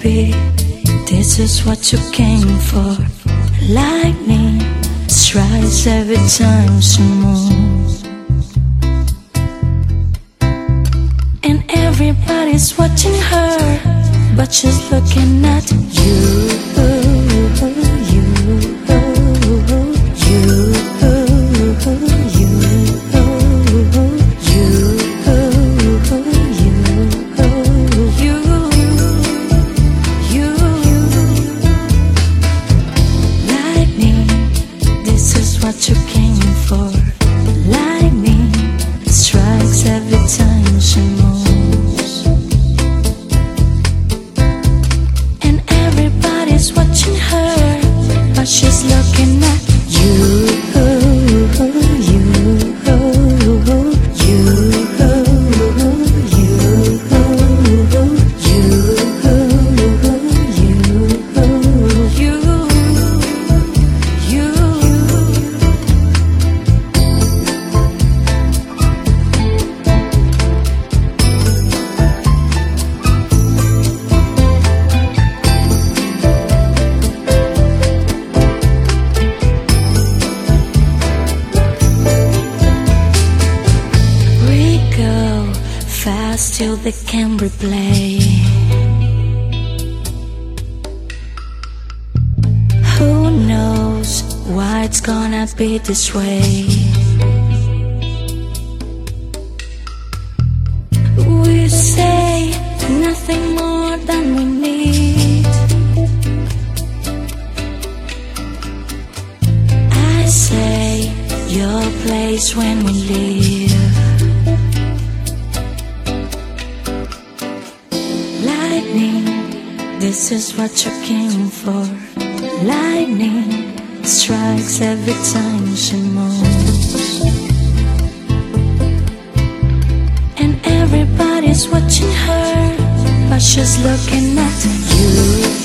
baby, this is what you came for. Lightning strikes every time she moves, and everybody's watching her, but she's looking at you. What you came for. Lightning strikes every time she moves, and everybody's watching her, but she's looking at you. Fast till they can replay. Who knows why it's gonna be this way? We say nothing more than we need. I say your place when we leave. This is what you came for. Lightning strikes every time she moves, and everybody's watching her, but she's looking at you.